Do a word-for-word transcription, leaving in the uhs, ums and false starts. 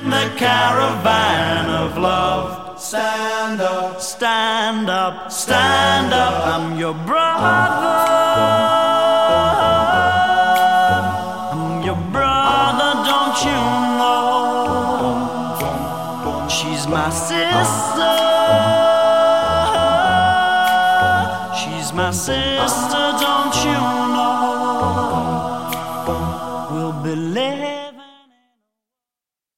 the caravan of love. Stand up, stand up, stand up. I'm your brother. I'm your brother, don't you know? She's my sister. She's my sister, don't you know? We'll be late.